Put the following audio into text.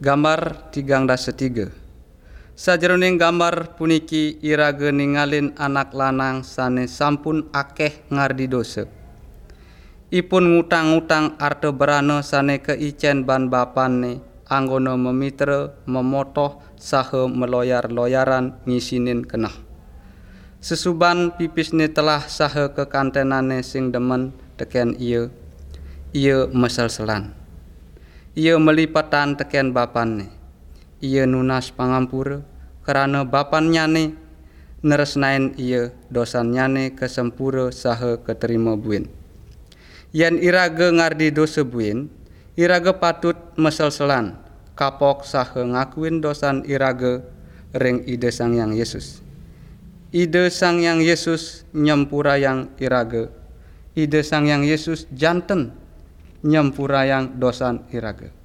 Gambar 33. Sajroning gambar puniki irage ningalin anak lanang sane sampun akeh ngardi dosa. Ipun ngutang-ngutang arte berana sane keicen ban bapane anggono memitra, memotoh saha meloyar-loyaran ngisinin kenah. Sesuban pipisne telah saha kekantenane sing demen teken ia mesel-selan. Ia melipatan teken bapanne. Ia nunas pangampura karena bapannyane neresnain ia dosannyane kesempura saha keterima buin. Yen irage ngardi dosa buin, irage patut mesel-selan kapok saha ngakuin dosan irage ring ide Sang Hyang Yesus. Ide Sang Hyang Yesus nyempurayang irage. Ide Sang Hyang Yesus janten nyempurayang dosan irage.